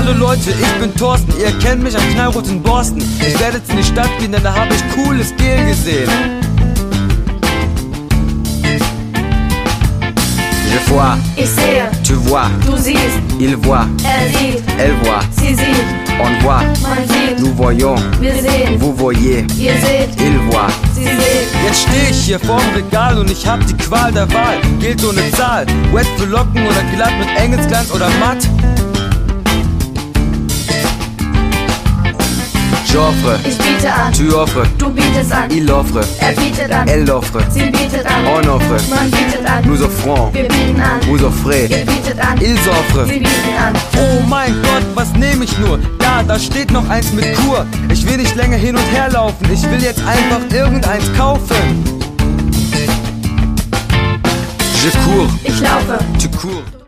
Hallo Leute, ich bin Thorsten, ihr kennt mich an knallroten Borsten. Ich werde jetzt in die Stadt gehen, denn da habe ich cooles Gel gesehen. Je vois, ich sehe, tu vois, du siehst, il voit, er sieht, elle voit, sie sieht, on voit, man sieht, nous voyons, wir sehen, vous voyez, ihr seht, il voit. sie sehen. Jetzt steh ich hier vorm Regal und ich hab die Qual der Wahl. Gilt so ne Zahl, wet für Locken oder glatt mit Engelsglanz oder matt. J'offre, Ich biete an, tu offres, du bietest an, il offre, er bietet an, elle offre, sie bietet an, on offre, man bietet an, nous offrons, wir bieten an, vous offrez, ihr bietet an, ils offrent. sie bieten an. Oh mein Gott, was nehme ich nur? Da steht noch eins mit Kur. Ich will nicht länger hin und her laufen, ich will jetzt einfach irgendeins kaufen. Je cours, Ich laufe. tu cours.